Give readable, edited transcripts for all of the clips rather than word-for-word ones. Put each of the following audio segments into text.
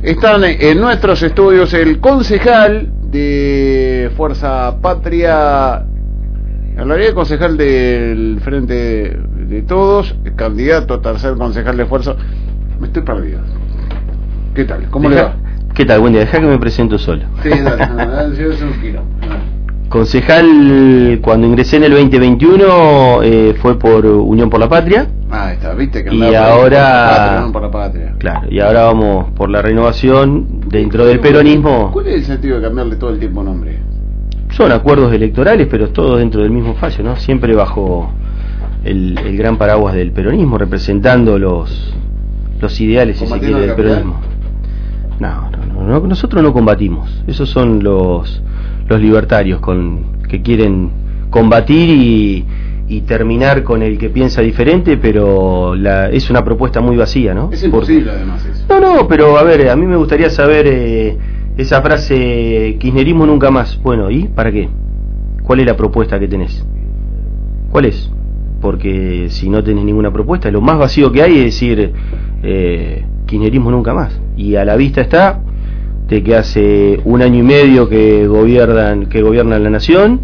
Están en nuestros estudios el concejal de Fuerza Patria, en realidad concejal del Frente de Todos, candidato a tercer concejal de Fuerza. Me estoy perdido. ¿Qué tal? ¿Cómo le va? ¿Qué tal? Buen día. Deja que me presento solo. Sí, dale, es un kilo. Concejal, cuando ingresé en el 2021 fue por Unión por la Patria. Ah, está, viste que y ahora por la patria. Claro, y ahora vamos por la renovación dentro del peronismo. ¿Cuál es el sentido de cambiarle todo el tiempo nombre? Son acuerdos electorales, pero todo dentro del mismo fallo, ¿no? Siempre bajo el gran paraguas del peronismo, representando los ideales, si se quiere, del peronismo. No, nosotros no combatimos. Esos son los libertarios que quieren combatir y terminar con el que piensa diferente, pero es una propuesta muy vacía, ¿no? Es imposible, además, eso. No, pero a ver, a mí me gustaría saber esa frase, kirchnerismo nunca más. Bueno, ¿y para qué? ¿Cuál es la propuesta que tenés? ¿Cuál es? Porque si no tenés ninguna propuesta, lo más vacío que hay es decir kirchnerismo nunca más. Y a la vista está de que hace 1 año y medio que gobiernan la nación,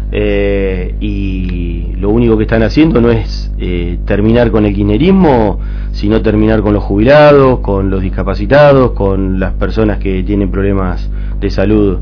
y lo único que están haciendo no es terminar con el kirchnerismo, sino terminar con los jubilados, con los discapacitados, con las personas que tienen problemas de salud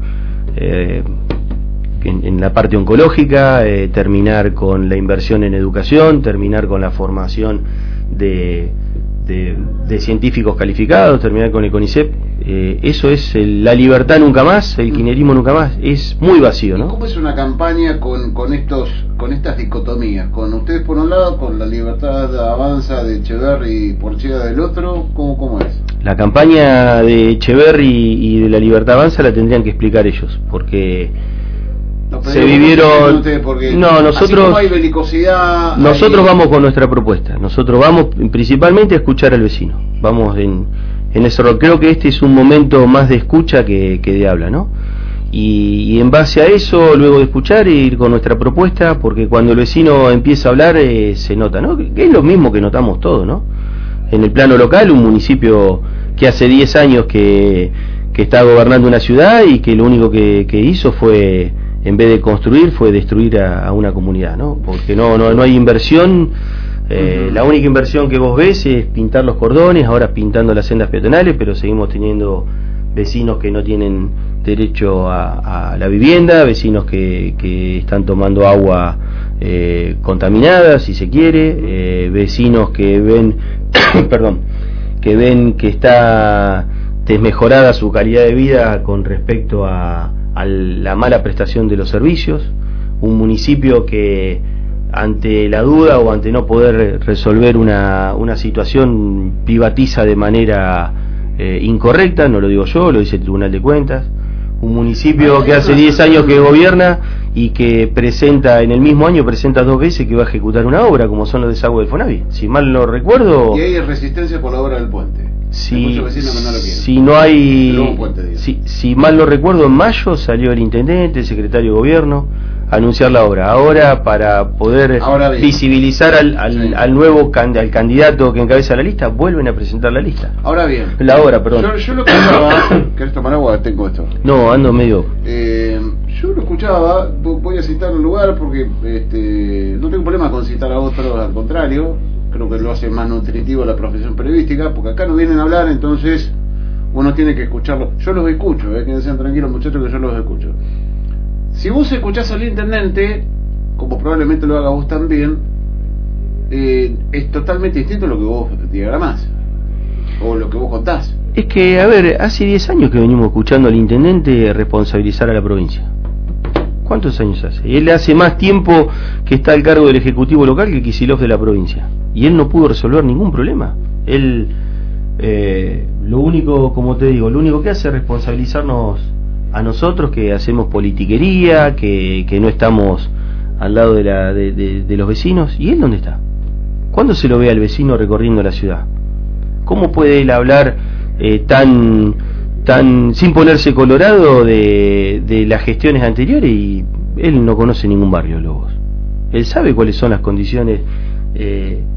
en la parte oncológica, terminar con la inversión en educación, terminar con la formación de científicos calificados, terminar con el CONICET. Eso es la libertad nunca más, el kirchnerismo nunca más. Es muy vacío, ¿no? ¿Cómo es una campaña con estas dicotomías? Con ustedes por un lado, con la libertad avanza de Echeverri y Porchela del otro, ¿cómo es? La campaña de Echeverri y de la libertad avanza la tendrían que explicar ellos, porque se vivieron. Nosotros hay belicosidad. Nosotros vamos con nuestra propuesta. Nosotros vamos principalmente a escuchar al vecino. Vamos en ese rol. Creo que este es un momento más de escucha que de habla, ¿no? Y en base a eso, luego de escuchar, ir con nuestra propuesta, porque cuando el vecino empieza a hablar se nota, ¿no? Que es lo mismo que notamos todos, ¿no? En el plano local, un municipio que hace 10 años que está gobernando una ciudad y que lo único que hizo fue, en vez de construir, fue destruir a una comunidad, ¿no? Porque no hay inversión. La única inversión que vos ves es pintar los cordones, ahora pintando las sendas peatonales, pero seguimos teniendo vecinos que no tienen derecho a la vivienda, vecinos que están tomando agua contaminada, si se quiere, vecinos que ven que está desmejorada su calidad de vida con respecto a la mala prestación de los servicios, un municipio que ante la duda o ante no poder resolver una situación privatiza de manera incorrecta, no lo digo yo, lo dice el Tribunal de Cuentas, un municipio que hace 10 años que gobierna y que presenta en el mismo año 2 veces que va a ejecutar una obra, como son los desagües del Fonavi, si mal no recuerdo. Y hay resistencia por la obra del puente. Si mal no recuerdo, en mayo salió el intendente, el secretario de gobierno a anunciar la obra. Ahora, para poder visibilizar al nuevo al candidato que encabeza la lista, vuelven a presentar la lista. Ahora bien, la obra, perdón. Yo lo escuchaba. ¿Querés tomar agua? Tengo esto. No, ando medio. Yo lo escuchaba. Voy a citar un lugar porque no tengo problema con citar a otros, al contrario. Creo que lo hace más nutritivo la profesión periodística, porque acá no vienen a hablar, entonces uno tiene que escucharlo. Yo los escucho, que sean tranquilos, muchachos, que yo los escucho. Si vos escuchás al intendente, como probablemente lo haga vos también, es totalmente distinto a lo que vos diagramás o lo que vos contás. Es que, a ver, hace 10 años que venimos escuchando al intendente responsabilizar a la provincia. ¿Cuántos años hace? Él hace más tiempo que está al cargo del Ejecutivo local que Kicillof de la provincia. Y él no pudo resolver ningún problema. Él, lo único, como te digo, lo único que hace es responsabilizarnos a nosotros, que hacemos politiquería, que no estamos al lado de los vecinos. ¿Y él dónde está? ¿Cuándo se lo ve al vecino recorriendo la ciudad? ¿Cómo puede él hablar tan sin ponerse colorado de las gestiones anteriores? Y él no conoce ningún barrio, Lobos. Él sabe cuáles son las condiciones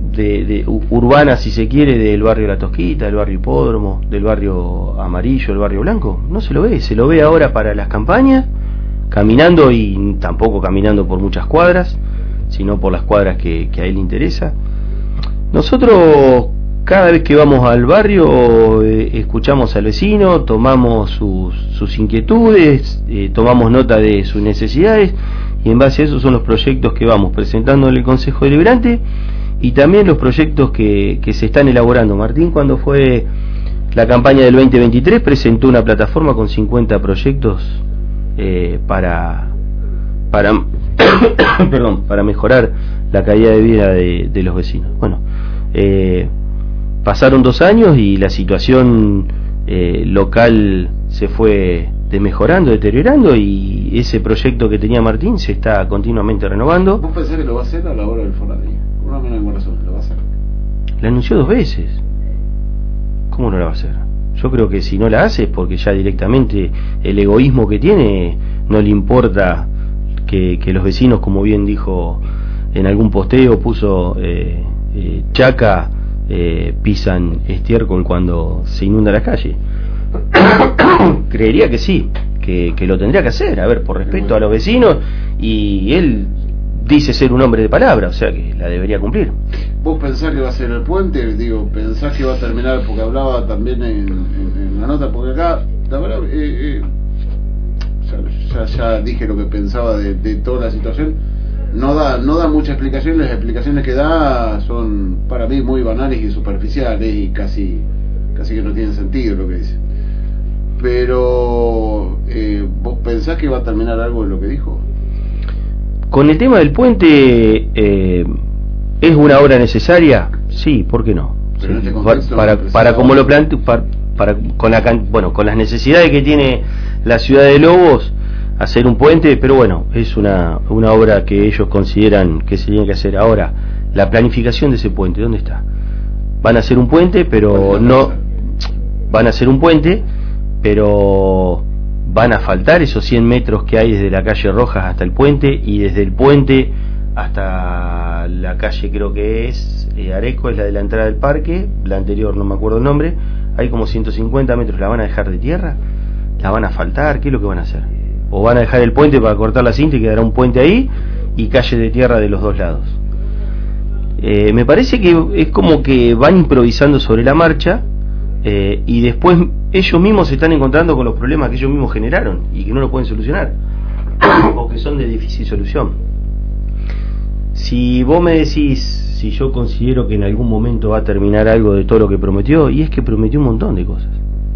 urbana, si se quiere, del barrio La Tosquita, del barrio Hipódromo, del barrio Amarillo, del barrio Blanco. No se lo ve, se lo ve ahora para las campañas, caminando, y tampoco caminando por muchas cuadras, sino por las cuadras que a él le interesa. Nosotros, cada vez que vamos al barrio, escuchamos al vecino, tomamos sus inquietudes, tomamos nota de sus necesidades, y en base a eso son los proyectos que vamos presentando en el Consejo Deliberante, y también los proyectos que se están elaborando. Martín, cuando fue la campaña del 2023, presentó una plataforma con 50 proyectos para perdón, para mejorar la calidad de vida de los vecinos. Bueno, pasaron 2 años y la situación local se fue mejorando, deteriorando, y ese proyecto que tenía Martín se está continuamente renovando. ¿Vos pensás que lo va a hacer a la hora del Fornadillo? Por una menos razón, lo va a hacer. La anunció 2 veces. ¿Cómo no la va a hacer? Yo creo que si no la hace es porque ya directamente el egoísmo que tiene no le importa que los vecinos, como bien dijo en algún posteo, puso Chaca, pisan estiércol cuando se inunda la calle. Creería que sí, que lo tendría que hacer, a ver, por respeto a los vecinos, y él dice ser un hombre de palabra, o sea que la debería cumplir. ¿Vos pensás que va a ser el puente? Digo, ¿pensás que va a terminar? Porque hablaba también en la nota, porque acá, la verdad, ya dije lo que pensaba de toda la situación. No da mucha explicación, las explicaciones que da son para mí muy banales y superficiales, y casi que no tienen sentido lo que dice. Pero ¿vos pensás que va a terminar algo de lo que dijo? Con el tema del puente, ¿es una obra necesaria? Sí, ¿por qué no? Sí, en este contexto, para como lo planteo, con las necesidades que tiene la ciudad de Lobos, hacer un puente, pero bueno, es una obra que ellos consideran que se tiene que hacer. Ahora, la planificación de ese puente, ¿dónde está? Van a hacer un puente, pero van a hacer un puente, pero van a faltar esos 100 metros que hay desde la calle Rojas hasta el puente, y desde el puente hasta la calle, creo que es Areco, es la de la entrada del parque, la anterior no me acuerdo el nombre, hay como 150 metros, ¿la van a dejar de tierra? ¿La van a faltar? ¿Qué es lo que van a hacer? ¿O van a dejar el puente para cortar la cinta y quedará un puente ahí y calle de tierra de los 2 lados? Me parece que es como que van improvisando sobre la marcha, y después ellos mismos se están encontrando con los problemas que ellos mismos generaron y que no lo pueden solucionar, o que son de difícil solución. Si vos me decís si yo considero que en algún momento va a terminar algo de todo lo que prometió, y es que prometió un montón de cosas.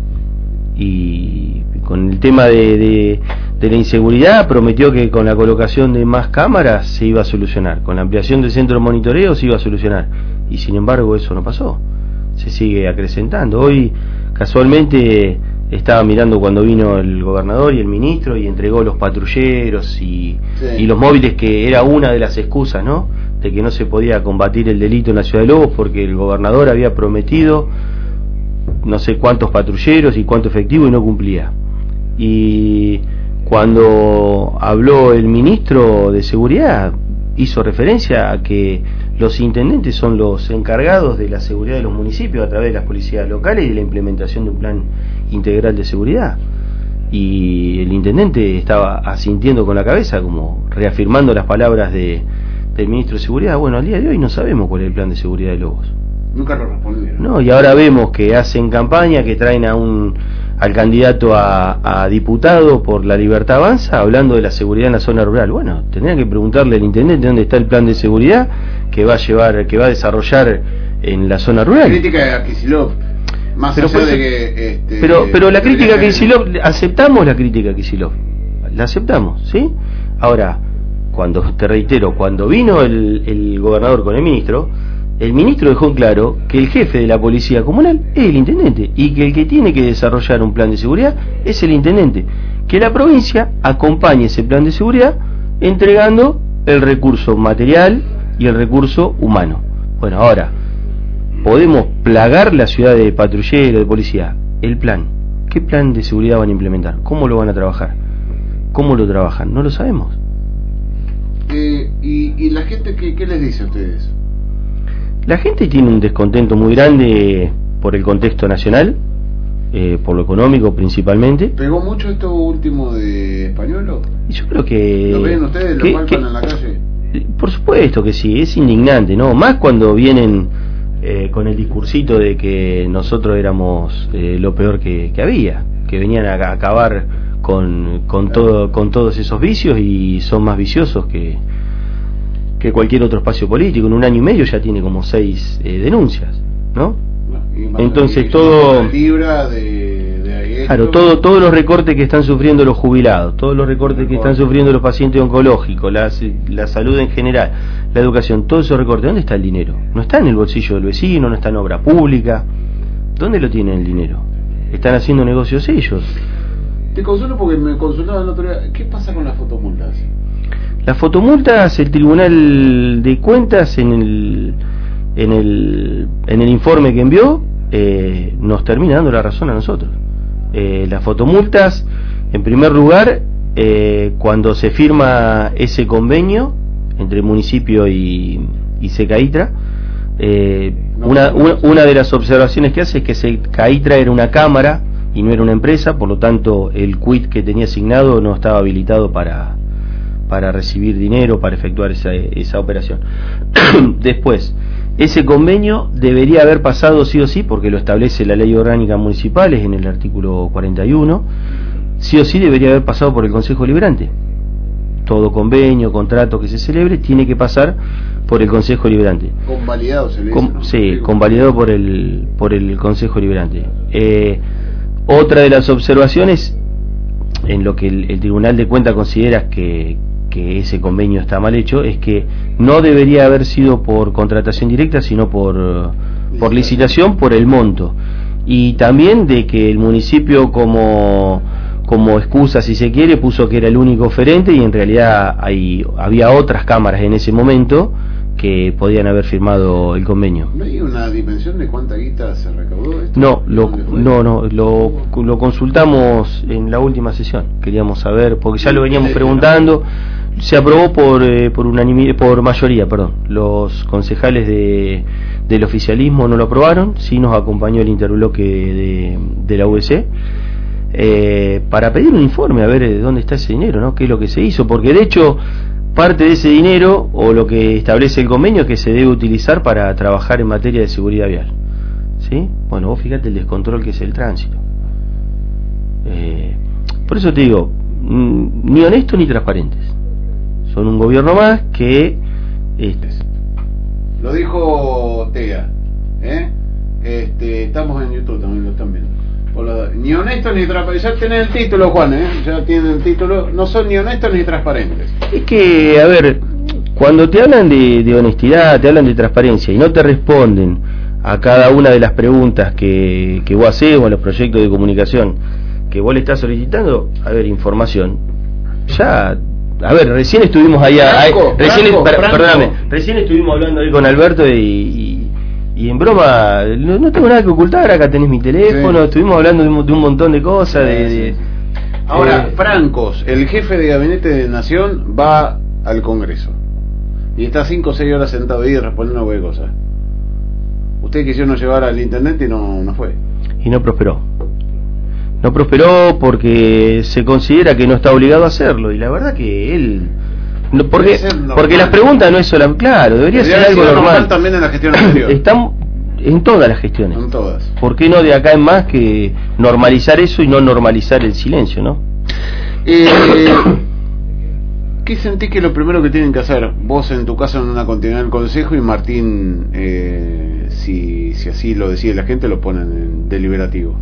Y con el tema de la inseguridad, prometió que con la colocación de más cámaras se iba a solucionar, con la ampliación del centro de monitoreo se iba a solucionar, y sin embargo eso no pasó, se sigue acrecentando. Hoy casualmente estaba mirando cuando vino el gobernador y el ministro y entregó los patrulleros y los móviles, que era una de las excusas, ¿no?, de que no se podía combatir el delito en la ciudad de Lobos, porque el gobernador había prometido no sé cuántos patrulleros y cuánto efectivo y no cumplía. Y cuando habló el ministro de Seguridad, hizo referencia a que los intendentes son los encargados de la seguridad de los municipios a través de las policías locales y de la implementación de un plan integral de seguridad. Y el intendente estaba asintiendo con la cabeza, como reafirmando las palabras del ministro de Seguridad. Bueno, al día de hoy no sabemos cuál es el plan de seguridad de Lobos. Nunca lo respondieron. No, y ahora vemos que hacen campaña, que traen al candidato a diputado por La Libertad Avanza, hablando de la seguridad en la zona rural. Bueno, tendrían que preguntarle al intendente dónde está el plan de seguridad que va a desarrollar en la zona rural. Crítica a Kicillof, más allá de que pero la crítica a Kicillof, aceptamos la crítica a Kicillof, la aceptamos, ¿sí? Ahora, te reitero, cuando vino el gobernador con el ministro dejó en claro que el jefe de la policía comunal es el intendente, y que el que tiene que desarrollar un plan de seguridad es el intendente, que la provincia acompañe ese plan de seguridad entregando el recurso material y el recurso humano. Bueno, ahora podemos plagar la ciudad de patrulleros, de policía. El plan, ¿qué plan de seguridad van a implementar? ¿Cómo lo van a trabajar? ¿Cómo lo trabajan? No lo sabemos. ¿Y la gente qué les dice a ustedes? La gente tiene un descontento muy grande por el contexto nacional, por lo económico principalmente. ¿Pegó mucho esto último de Españolo? Y yo creo que... ¿Lo ven ustedes? ¿Lo palpan en la calle? Por supuesto que sí, es indignante, ¿no? Más cuando vienen con el discursito de que nosotros éramos lo peor que había, que venían a acabar con todos esos vicios, y son más viciosos que cualquier otro espacio político. En un año y medio ya tiene como 6 denuncias, ¿no? Entonces todo... Claro, todos los recortes que están sufriendo los jubilados, todos los recortes que están sufriendo los pacientes oncológicos, la salud en general, la educación, todos esos recortes, ¿dónde está el dinero? No está en el bolsillo del vecino, no está en obra pública. ¿Dónde lo tienen el dinero? Están haciendo negocios ellos. Te consulto porque me consultaban el otro día. ¿Qué pasa con las fotomultas? Las fotomultas, el Tribunal de Cuentas en el informe que envió nos termina dando la razón a nosotros. Las fotomultas, en primer lugar, cuando se firma ese convenio entre el municipio y Secaitra, una de las observaciones que hace es que Secaitra era una cámara y no era una empresa, por lo tanto el quit que tenía asignado no estaba habilitado para recibir dinero, para efectuar esa operación. Después, ese convenio debería haber pasado sí o sí, porque lo establece la Ley Orgánica Municipales en el artículo 41, sí o sí debería haber pasado por el Consejo Liberante. Todo convenio, contrato que se celebre tiene que pasar por el Consejo Liberante. Convalidado se le dice, ¿no? Sí, convalidado por el Consejo Liberante. Otra de las observaciones en lo que el Tribunal de Cuentas considera que ese convenio está mal hecho es que no debería haber sido por contratación directa, sino por licitación, por el monto, y también de que el municipio como excusa, si se quiere, puso que era el único oferente, y en realidad había otras cámaras en ese momento que podían haber firmado el convenio. ¿No hay una dimensión de cuánta guita se recaudó esto? No, lo consultamos en la última sesión. Queríamos saber, porque ya lo veníamos preguntando. Se aprobó por mayoría, perdón. Los concejales del oficialismo no lo aprobaron, sí nos acompañó el interbloque de la UC para pedir un informe a ver de dónde está ese dinero, ¿no? Qué es lo que se hizo, porque de hecho parte de ese dinero, o lo que establece el convenio, es que se debe utilizar para trabajar en materia de seguridad vial. ¿Sí? Bueno, vos fíjate el descontrol que es el tránsito. Por eso te digo, ni honestos ni transparentes. Son un gobierno más que... Lo dijo Tea, estamos en YouTube, también lo están viendo. Ni honestos ni transparentes. Ya tienen el título, Juan, ya tienen el título. No son ni honestos ni transparentes. Es que, a ver, cuando te hablan de honestidad, te hablan de transparencia y no te responden a cada una de las preguntas que vos hacés, o a los proyectos de comunicación que vos le estás solicitando, a ver, información. Ya, a ver, recién estuvimos recién estuvimos hablando ahí con Alberto y en broma, no tengo nada que ocultar, acá tenés mi teléfono, sí. Estuvimos hablando de un montón de cosas. Ahora, Francos, el jefe de gabinete de Nación, va al Congreso y está 5 o 6 horas sentado ahí respondiendo una buena cosa. Usted quisieron llevar al internet y no fue. Y no prosperó. No prosperó porque se considera que no está obligado a hacerlo, y la verdad que él... Porque las preguntas no es solo... Claro, debería ser algo normal. También en la gestión anterior. Están en todas las gestiones. En todas. ¿Por qué no de acá en más que normalizar eso y no normalizar el silencio, no? ¿Qué sentís que es lo primero que tienen que hacer? Vos en tu caso en una continuidad del consejo, y Martín, si así lo decide la gente, lo ponen en deliberativo.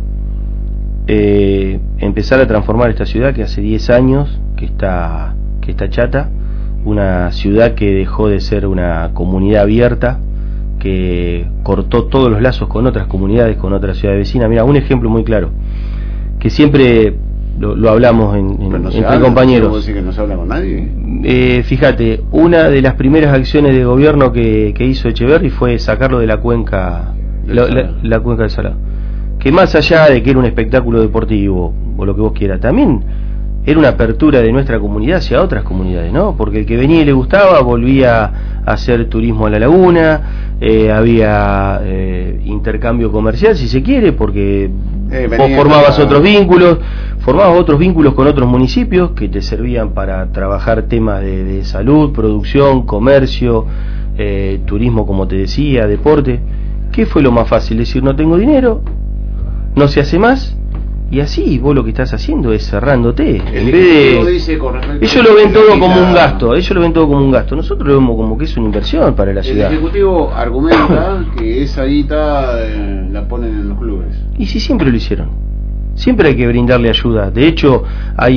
Empezar a transformar esta ciudad que hace 10 años que está chata, una ciudad que dejó de ser una comunidad abierta, que cortó todos los lazos con otras comunidades, con otras ciudades vecinas. Mira, un ejemplo muy claro, que siempre lo hablamos entre compañeros. ¿No decir que no se habla con nadie? Fíjate, una de las primeras acciones de gobierno que hizo Echeverri fue sacarlo de la cuenca, la cuenca del Salado. Que más allá de que era un espectáculo deportivo o lo que vos quieras, también era una apertura de nuestra comunidad hacia otras comunidades, ¿no? Porque el que venía y le gustaba volvía a hacer turismo a la laguna, había intercambio comercial, si se quiere, porque vos formabas otros vínculos con otros municipios que te servían para trabajar temas de salud, producción, comercio, turismo, como te decía, deporte. ¿Qué fue lo más fácil? Decir, no tengo dinero, no se hace más. Y así vos lo que estás haciendo es cerrándote. En vez de... ellos lo ven todo como un gasto, nosotros lo vemos como que es una inversión para la ciudad. El Ejecutivo argumenta que esa guita la ponen en los clubes. Y si siempre lo hicieron, siempre hay que brindarle ayuda. De hecho, hay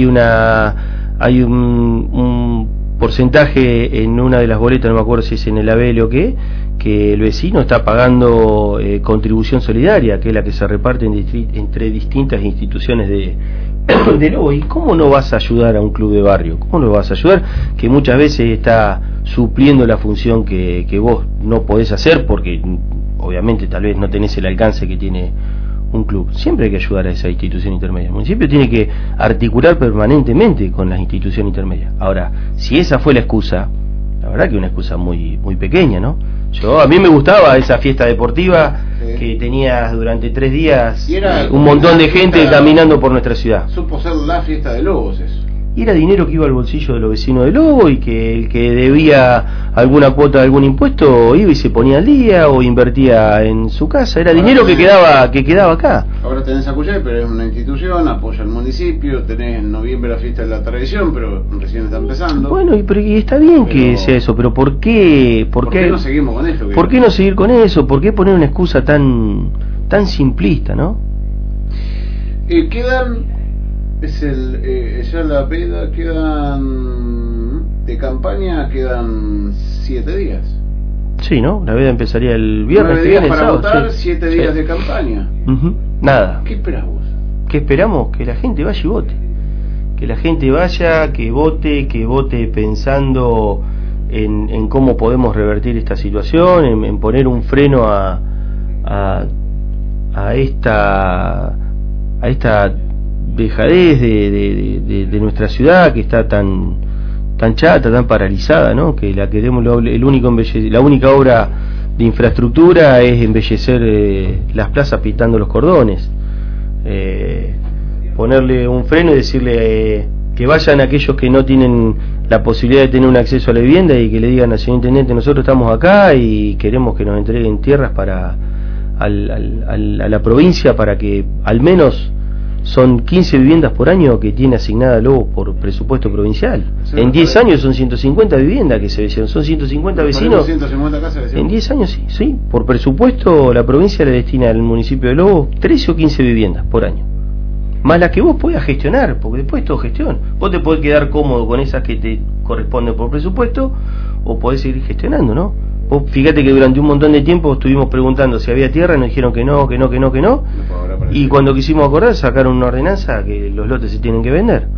un porcentaje en una de las boletas, no me acuerdo si es en el ABL o qué, que el vecino está pagando contribución solidaria, que es la que se reparte entre distintas instituciones de Lobo. ¿Y cómo no vas a ayudar a un club de barrio? ¿Cómo no vas a ayudar? Que muchas veces está supliendo la función que vos no podés hacer, porque obviamente tal vez no tenés el alcance que tiene un club. Siempre hay que ayudar a esa institución intermedia. El municipio tiene que articular permanentemente con las instituciones intermedias. Ahora, si esa fue la excusa, la verdad que una excusa muy pequeña, ¿no? A mí me gustaba esa fiesta deportiva que tenías durante 3 días, un montón de gente caminando por nuestra ciudad. Supo ser la fiesta de Lobos eso. Y era dinero que iba al bolsillo de los vecinos de Lobo, y que el que debía alguna cuota de algún impuesto iba y se ponía al día o invertía en su casa. Era dinero que quedaba acá. Ahora tenés Acuyay, pero es una institución, apoya al municipio. Tenés en noviembre la fiesta de la tradición, pero recién está empezando. Bueno, y está bien que sea eso, pero ¿por qué no seguimos con eso? ¿Por qué no seguir con eso? ¿Por qué poner una excusa tan simplista, no? Quedan... ya la veda quedan de campaña, quedan 7 días. Sí, ¿no? La veda empezaría el viernes que viene, para sábado, votar, sí. 7 días de campaña. Nada. ¿Qué esperás vos? ¿Qué esperamos? Que la gente vaya y vote. Que la gente vaya, que vote pensando en cómo podemos revertir esta situación, en poner un freno a esta dejadez de nuestra ciudad, que está tan chata, tan paralizada, ¿no? Que la queremos, la única obra de infraestructura es embellecer las plazas pintando los cordones. Ponerle un freno y decirle que vayan aquellos que no tienen la posibilidad de tener un acceso a la vivienda y que le digan al señor intendente, nosotros estamos acá y queremos que nos entreguen tierras a la provincia, para que al menos... Son 15 viviendas por año que tiene asignada Lobo por presupuesto provincial. Sí, en 10 años son 150 viviendas que se vencieron. Son 150 vecinos. 150 casas, en 10 años sí. Por presupuesto la provincia le destina al municipio de Lobo 13 o 15 viviendas por año. Más las que vos puedas gestionar, porque después es todo gestión. Vos te podés quedar cómodo con esas que te corresponden por presupuesto, o podés seguir gestionando, ¿no? Vos fíjate que durante un montón de tiempo estuvimos preguntando si había tierra y nos dijeron que no. Y cuando quisimos acordar, sacaron una ordenanza que los lotes se tienen que vender.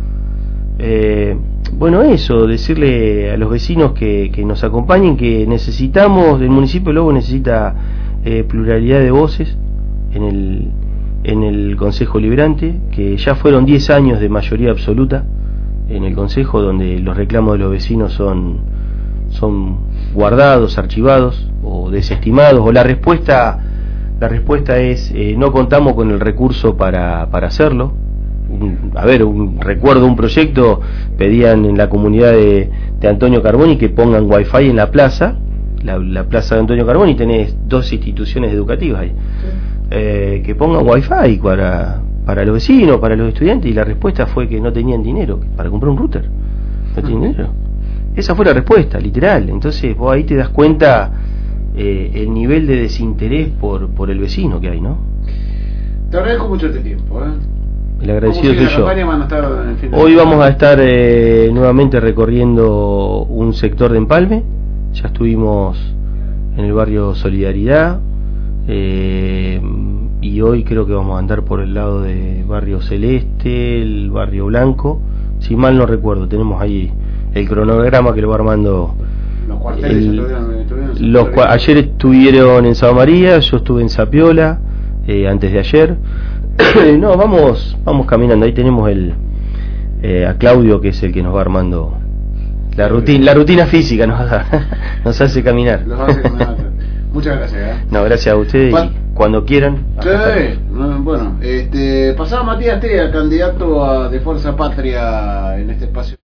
Bueno, eso, decirle a los vecinos que nos acompañen, que necesitamos, el municipio de Lobo necesita pluralidad de voces en el Consejo Liberante, que ya fueron 10 años de mayoría absoluta en el Consejo, donde los reclamos de los vecinos son guardados, archivados o desestimados, o la respuesta es no contamos con el recurso para hacerlo. Recuerdo un proyecto, pedían en la comunidad de Antonio Carboni que pongan wifi en la plaza, la plaza de Antonio Carboni, tenés 2 instituciones educativas ahí, que pongan wifi para los vecinos, para los estudiantes, y la respuesta fue que no tenían dinero para comprar un router, no tienen dinero. Esa fue la respuesta, literal. Entonces vos ahí te das cuenta el nivel de desinterés por el vecino que hay, ¿no? Te agradezco mucho este tiempo, El agradecido soy yo. Hoy Hoy vamos a estar nuevamente recorriendo un sector de Empalme. Ya estuvimos en el barrio Solidaridad, y hoy creo que vamos a andar por el lado de barrio Celeste, el barrio Blanco, si mal no recuerdo. Tenemos ahí el cronograma que lo va armando. Los cuarteles ayer estuvieron en Santa María, yo estuve en Zapiola antes de ayer. No, vamos caminando. Ahí tenemos a Claudio, que es el que nos va armando la rutina física, nos hace caminar. Los hace caminar. Muchas gracias. No, gracias a ustedes, y cuando quieran. Bueno, pasaba Matías Tea, candidato de Fuerza Patria en este espacio.